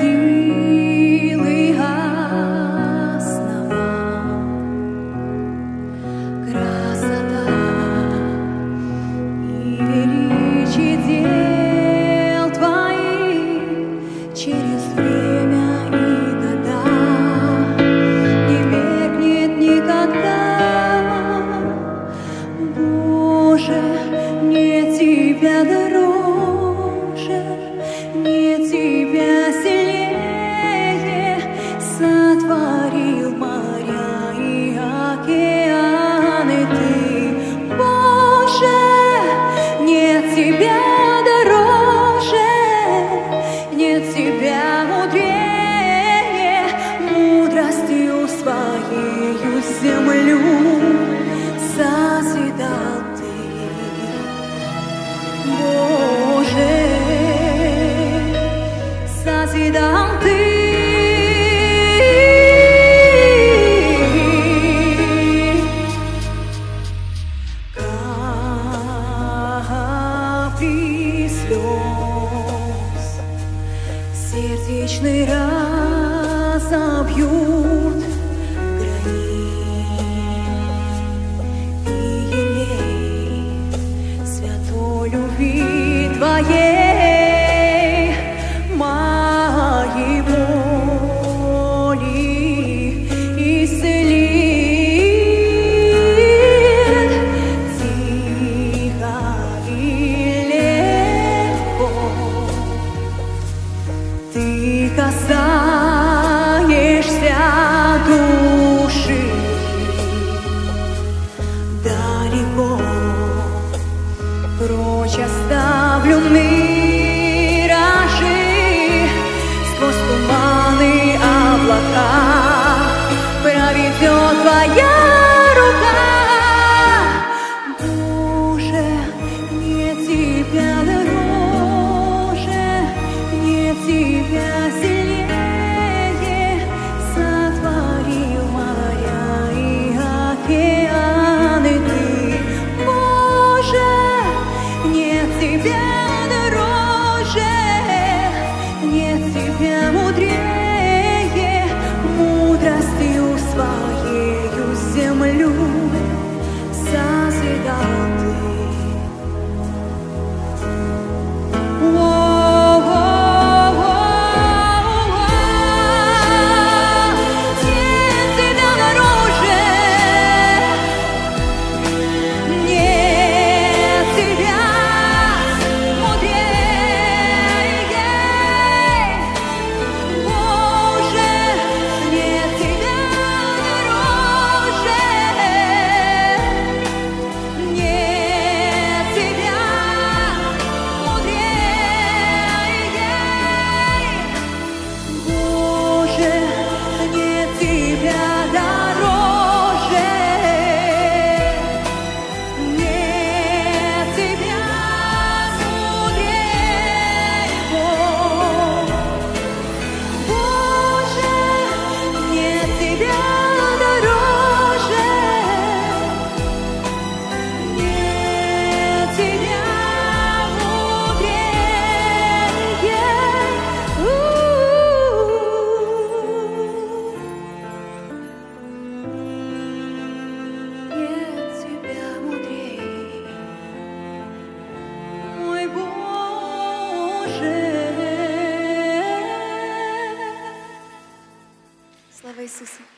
силы основа, красота и величие дел Твоих через время и года не меркнет никогда. Боже, нет Тебя дороже, нет Тебя сильнее, сотворил моря и океаны Ты. Боже, нет Тебя дороже, нет Тебя мудрее, мудростью Своею землю созидал Ты. Боже, созидал Ты. Капли слез сердечный разобьют гранит, и елей святой любви Твоей мои боли исцелит. Тихо и легко Ты касаешься души, далеко прочь оставлю миражи, сквозь туманы облака проведет Твоя рука. Боже, нет Тебя дороже, нет Тебя сильнее, сотворил моря и океаны Ты. Боже, нет Тебя дороже, нет Тебя мудрее, мудростью Своею землю созидал Ты. Слава Ісусу!